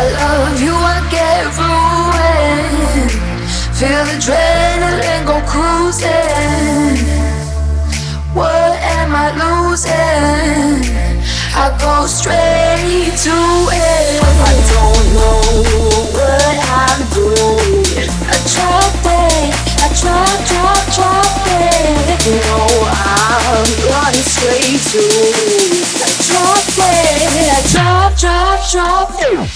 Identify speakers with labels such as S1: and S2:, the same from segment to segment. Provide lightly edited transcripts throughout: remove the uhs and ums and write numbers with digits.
S1: love you, I get ruined. Feel the adrenaline go cruising. What am I losing? I go straight to it. I don't know what I'm doing. I drop it, I drop it. You know I'm running straight to it. I drop it, I drop it.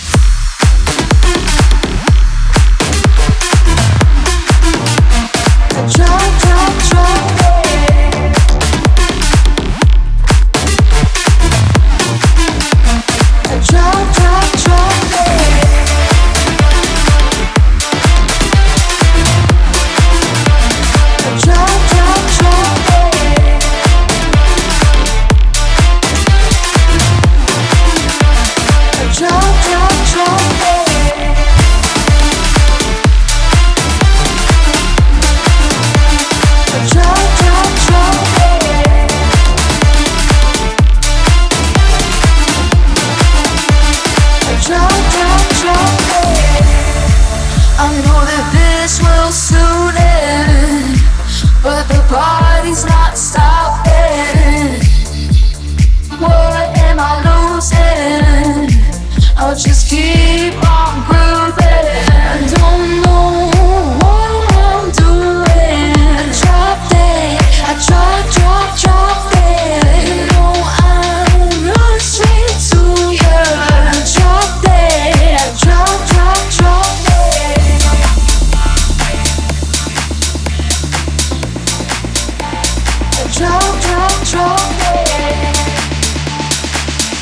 S1: Party's not stopping. What am I losing? I'll just keep on grooving. I don't know what I'm doing. I dropped it, I drop it. You know I'm running straight to you. I dropped it, I drop it.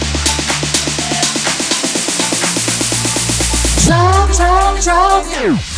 S1: Drop it. Drop.